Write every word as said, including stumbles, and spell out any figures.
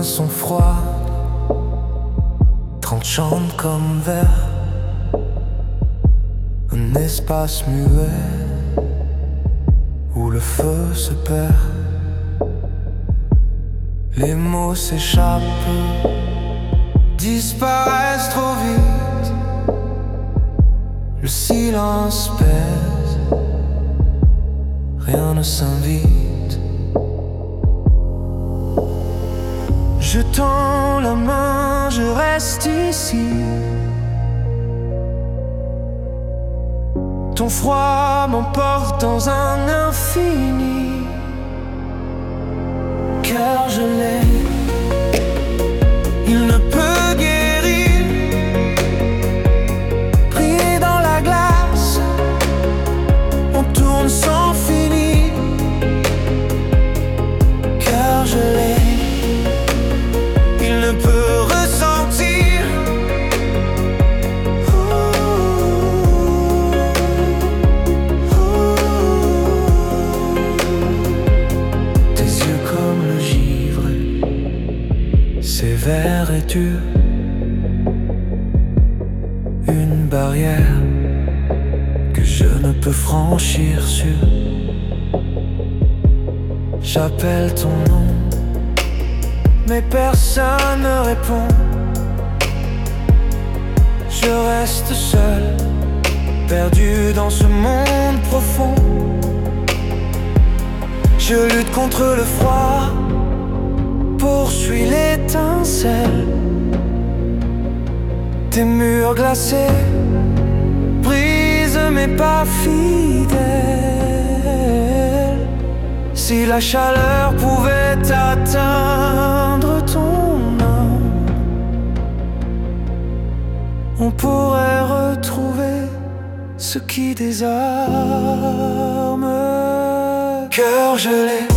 mains sont froides, trente chambres comme verre, un espace muet où le feu se perd. Les mots s'échappent, disparaissent trop vite. Le silence pèse, rien ne s'invite. Je tends la main, je reste ici. Ton froid m'emporte dans un infini. Cœur gelé, il ne peut guérir. Pris dans la glace, on tourne sans finir. Cœur gelé, il ne peut ressentir. Tes yeux comme le givre, sévère et dur. Une barrière que je ne peux franchir sur. J'appelle ton nom, mais personne ne répond. Je reste seul, perdu dans ce monde profond. Je lutte contre le froid, poursuis l'étincelle. Tes murs glacés brisent mes pas fidèles. Si la chaleur pouvait atteindre ton âme, on pourrait retrouver ce qui désarme. Cœur gelé,